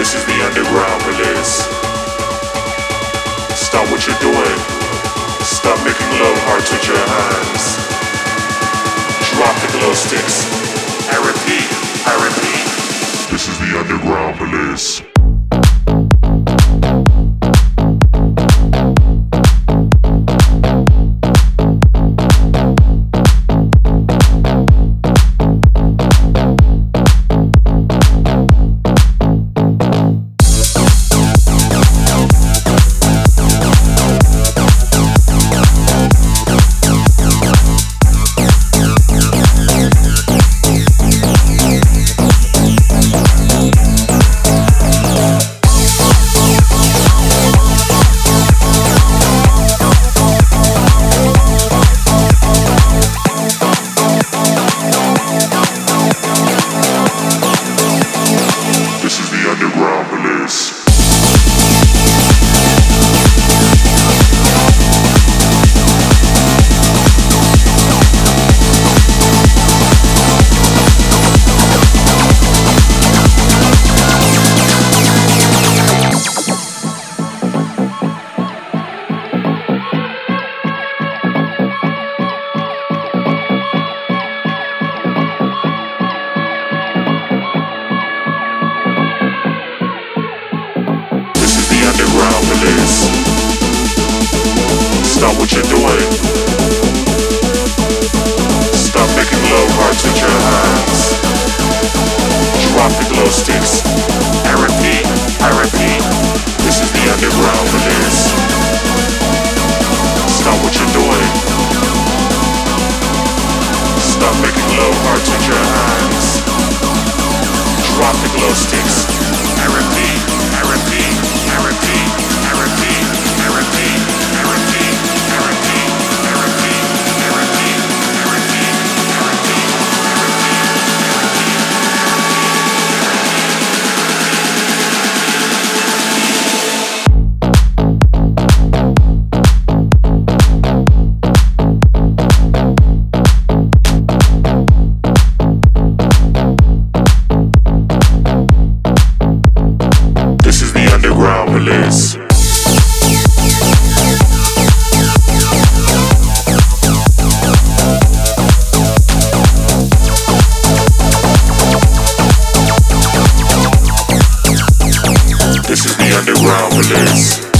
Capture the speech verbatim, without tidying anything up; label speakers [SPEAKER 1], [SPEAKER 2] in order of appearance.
[SPEAKER 1] This is the underground release. Stop what you're doing. Stop making love hearts with your hands. Drop the glow sticks. I repeat, I repeat. This is the underground release. Stop what you're doing. Stop making love hearts with your hands. Drop the glow sticks. I repeat, I repeat. This is the underground release. Stop what you're doing. Stop making love hearts with your hands. Drop the glow sticks. I repeat, I repeat, I repeat, I repeat, I repeat, I repeat, I repeat, I repeat, I repeat, I repeat, I repeat, This is the underground release. This is the underground release.